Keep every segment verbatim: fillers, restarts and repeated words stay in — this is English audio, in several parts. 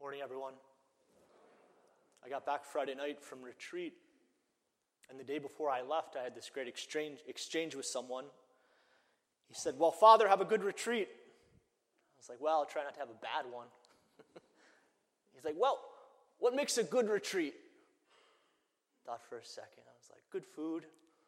Morning, everyone. I got back Friday night from retreat, and the day before I left, I had this great exchange exchange with someone. He said, "Well, Father, have a good retreat." I was like, "Well, I'll try not to have a bad one." He's like, "Well, what makes a good retreat?" Thought for a second. I was like, "Good food."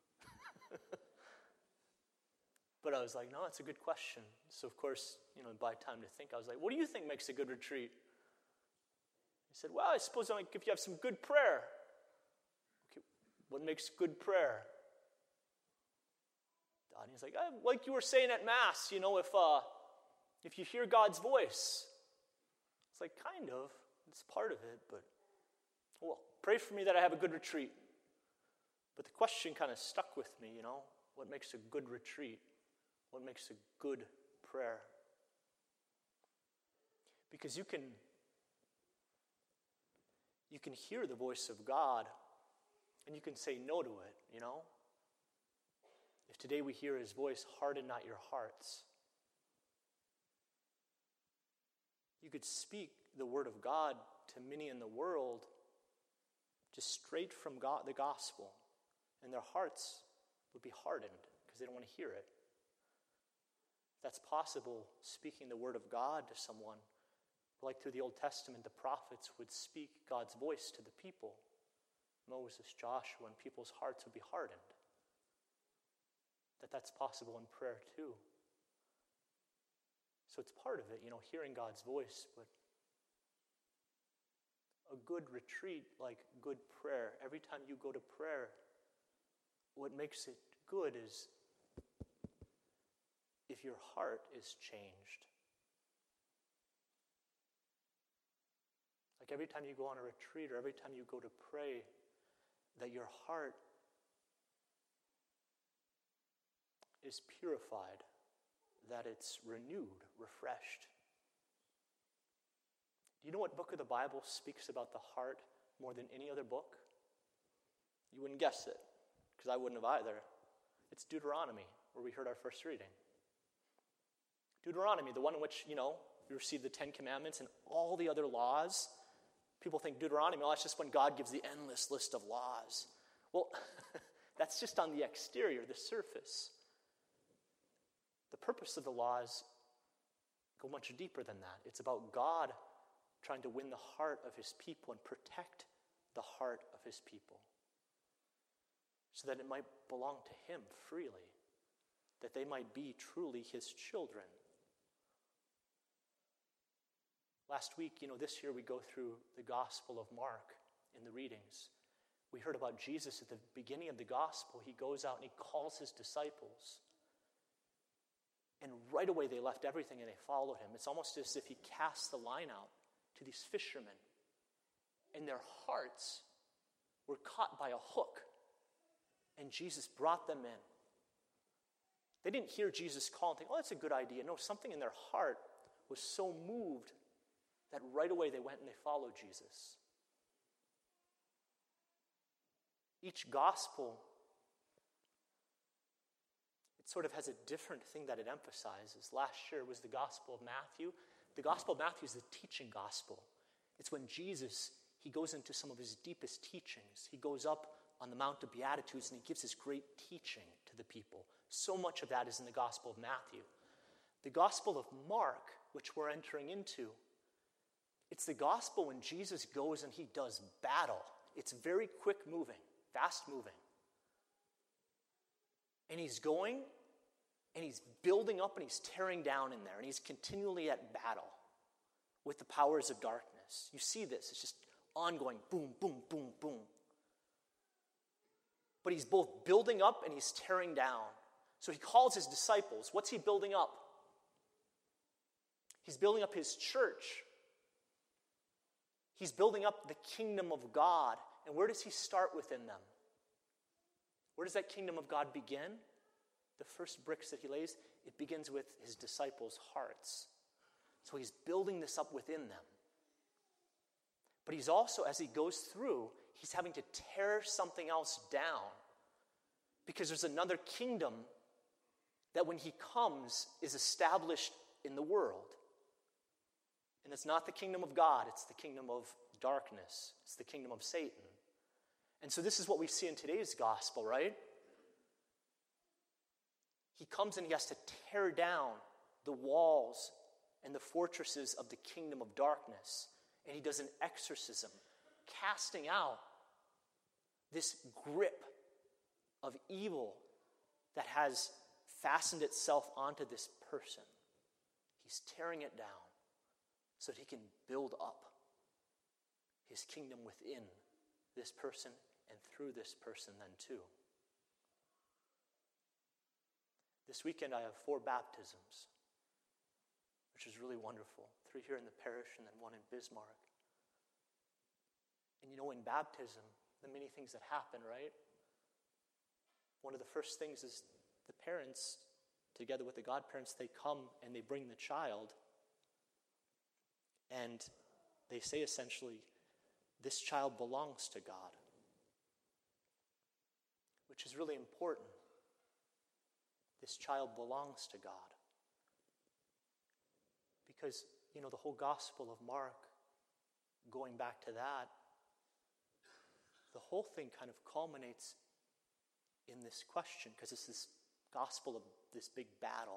But I was like, "No, that's a good question." So, of course, you know, by time to think, I was like, "What do you think makes a good retreat?" He said, "Well, I suppose like if you have some good prayer." Okay, what makes good prayer? And he's like, oh, like you were saying at Mass, you know, if uh, if you hear God's voice. It's like, kind of. It's part of it, but, well, pray for me that I have a good retreat. But the question kind of stuck with me, you know, what makes a good retreat? What makes a good prayer? Because you can You can hear the voice of God, and you can say no to it, you know? If today we hear his voice, harden not your hearts. You could speak the word of God to many in the world just straight from God, the gospel, and their hearts would be hardened because they don't want to hear it. If that's possible, speaking the word of God to someone, like through the Old Testament, the prophets would speak God's voice to the people. Moses, Joshua, and people's hearts would be hardened. That that's possible in prayer too. So it's part of it, you know, hearing God's voice, but a good retreat, like good prayer, every time you go to prayer, what makes it good is if your heart is changed. Like every time you go on a retreat or every time you go to pray, that your heart is purified, that it's renewed, refreshed. Do you know what book of the Bible speaks about the heart more than any other book? You wouldn't guess it, because I wouldn't have either. It's Deuteronomy, where we heard our first reading. Deuteronomy, the one in which, you know, we received the Ten Commandments and all the other laws. People think Deuteronomy, well, that's just when God gives the endless list of laws. Well, that's just on the exterior, the surface. The purpose of the laws go much deeper than that. It's about God trying to win the heart of his people and protect the heart of his people so that it might belong to him freely, that they might be truly his children. Last week, you know, this year we go through the Gospel of Mark in the readings. We heard about Jesus at the beginning of the Gospel. He goes out and he calls his disciples. And right away they left everything and they followed him. It's almost as if he cast the line out to these fishermen. And their hearts were caught by a hook. And Jesus brought them in. They didn't hear Jesus call and think, oh, that's a good idea. No, something in their heart was so moved that right away they went and they followed Jesus. Each gospel, it sort of has a different thing that it emphasizes. Last year was the Gospel of Matthew. The Gospel of Matthew is the teaching gospel. It's when Jesus, he goes into some of his deepest teachings. He goes up on the Mount of Beatitudes and he gives his great teaching to the people. So much of that is in the Gospel of Matthew. The Gospel of Mark, which we're entering into, it's the gospel when Jesus goes and he does battle. It's very quick moving, fast moving. And he's going and he's building up and he's tearing down in there. And he's continually at battle with the powers of darkness. You see this. It's just ongoing. Boom, boom, boom, boom. But he's both building up and he's tearing down. So he calls his disciples. What's he building up? He's building up his church. He's building up the kingdom of God. And where does he start within them? Where does that kingdom of God begin? The first bricks that he lays, it begins with his disciples' hearts. So he's building this up within them. But he's also, as he goes through, he's having to tear something else down. Because there's another kingdom that when he comes is established in the world. And it's not the kingdom of God, it's the kingdom of darkness. It's the kingdom of Satan. And so this is what we see in today's gospel, right? He comes and he has to tear down the walls and the fortresses of the kingdom of darkness. And he does an exorcism, casting out this grip of evil that has fastened itself onto this person. He's tearing it down so that he can build up his kingdom within this person and through this person then too. This weekend I have four baptisms, which is really wonderful. Three here in the parish and then one in Bismarck. And you know, in baptism, the many things that happen, right? One of the first things is the parents, together with the godparents, they come and they bring the child. And they say essentially, this child belongs to God. Which is really important. This child belongs to God. Because, you know, the whole Gospel of Mark, going back to that, the whole thing kind of culminates in this question, because it's this gospel of this big battle.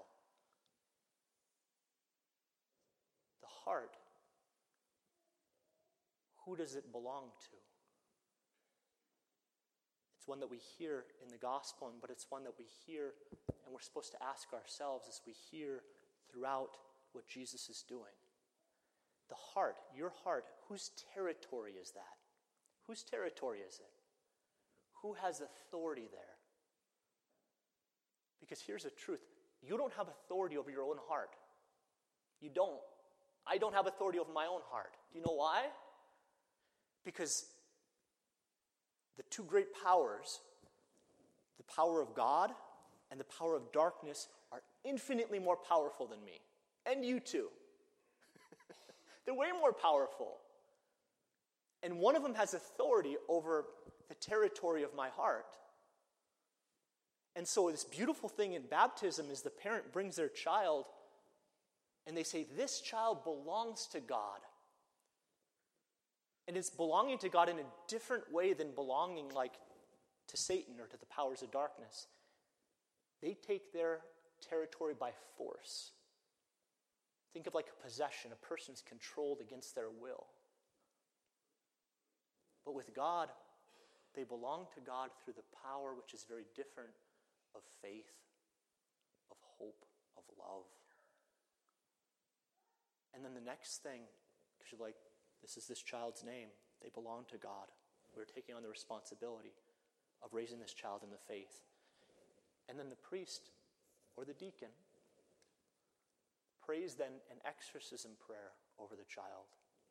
The heart, who does it belong to? It's one that we hear in the gospel, but it's one that we hear and we're supposed to ask ourselves as we hear throughout what Jesus is doing. The heart, your heart, whose territory is that? Whose territory is it? Who has authority there? Because here's the truth. You don't have authority over your own heart. You don't. I don't have authority over my own heart. Do you know why? Because the two great powers, the power of God and the power of darkness, are infinitely more powerful than me. And you too. They're way more powerful. And one of them has authority over the territory of my heart. And so this beautiful thing in baptism is the parent brings their child and they say, this child belongs to God. And it's belonging to God in a different way than belonging like to Satan or to the powers of darkness. They take their territory by force. Think of like a possession. A person's controlled against their will. But with God, they belong to God through the power which is very different of faith, of hope, of love. And then the next thing, because you're like, this is this child's name. They belong to God. We're taking on the responsibility of raising this child in the faith. And then the priest or the deacon prays then an exorcism prayer over the child.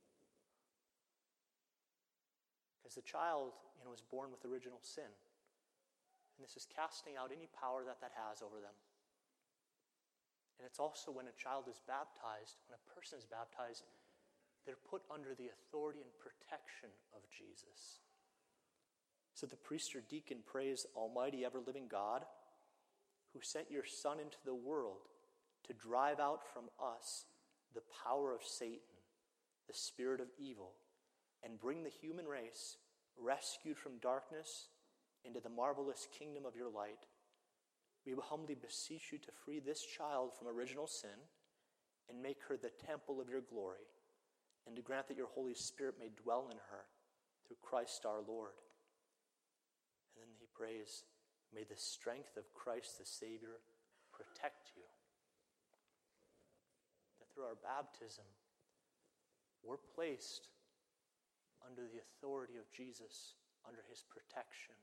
Because the child, you know, is born with original sin. And this is casting out any power that that has over them. And it's also when a child is baptized, when a person is baptized, they're put under the authority and protection of Jesus. So the priest or deacon prays, Almighty ever-living God, who sent your Son into the world to drive out from us the power of Satan, the spirit of evil, and bring the human race, rescued from darkness, into the marvelous kingdom of your light. We humbly beseech you to free this child from original sin and make her the temple of your glory, and to grant that your Holy Spirit may dwell in her through Christ our Lord. And then he prays, may the strength of Christ the Savior protect you. That through our baptism, we're placed under the authority of Jesus, under his protection,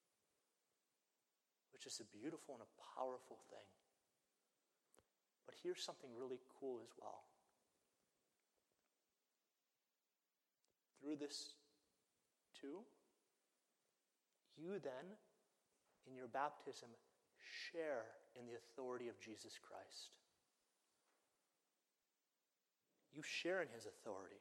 which is a beautiful and a powerful thing. But here's something really cool as well. Through this too, you then, in your baptism, share in the authority of Jesus Christ. You share in his authority.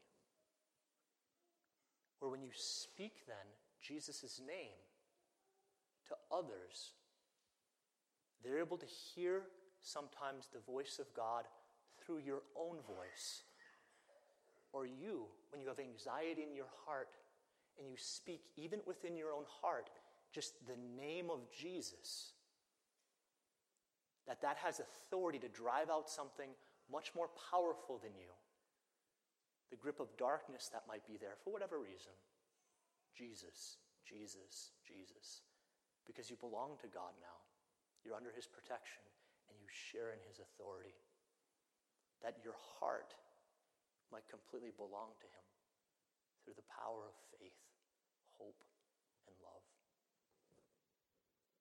Where when you speak then Jesus' name to others, they're able to hear sometimes the voice of God through your own voice. Or you, when you have anxiety in your heart and you speak even within your own heart, just the name of Jesus, that that has authority to drive out something much more powerful than you. The grip of darkness that might be there for whatever reason. Jesus, Jesus, Jesus. Because you belong to God now. You're under his protection and you share in his authority. That your heart might completely belong to him through the power of faith, hope, and love.